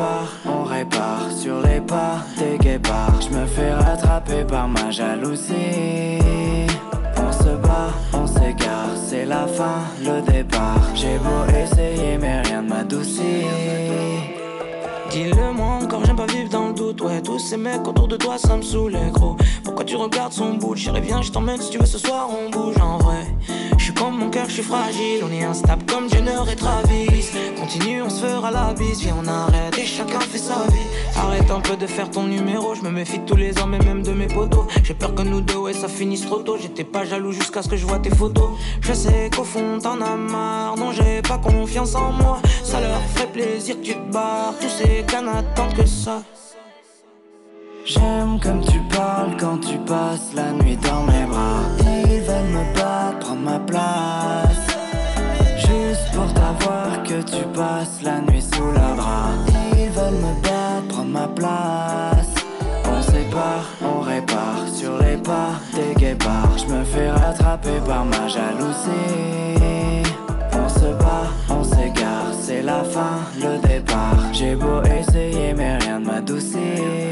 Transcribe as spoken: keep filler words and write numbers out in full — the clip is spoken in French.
sépare, on répare sur les pas des guépards. Je me fais rattraper par ma jalousie. On se bat, on s'égare, c'est la fin, le départ. J'ai beau essayer mais rien ne m'adoucit. Dis-le-moi encore, j'aime pas vivre dans le doute. Ouais, tous ces mecs autour de toi, ça me saoulait, gros. Pourquoi tu regardes son bout? J'irai bien, je t'emmène si tu veux, ce soir on bouge en vrai. Je suis comme mon cœur, je suis fragile. On est instable comme Jenner et Travis. Continue, on se fera la bise. Viens, on arrête et chacun fait sa vie. Arrête un peu de faire ton numéro. Je me méfie de tous les hommes et même de mes potos. J'ai peur que nous deux, ouais, ça finisse trop tôt. J'étais pas jaloux jusqu'à ce que je vois tes photos. Je sais qu'au fond t'en as marre. Non, j'ai pas confiance en moi. Ça leur ferait plaisir que tu te barres. Tous ces qu'à n'attendre que ça. J'aime comme tu parles quand tu passes la nuit dans mes bras. Ils veulent me battre, prendre ma place. Juste pour t'avoir que tu passes la nuit sous leur drap. Ils veulent me battre, prendre ma place. On sépare, on répare sur les pas des guépards. Je me fais rattraper par ma jalousie. On se bat, on s'égare, c'est la fin, le départ. J'ai beau essayer mais rien ne m'adoucit.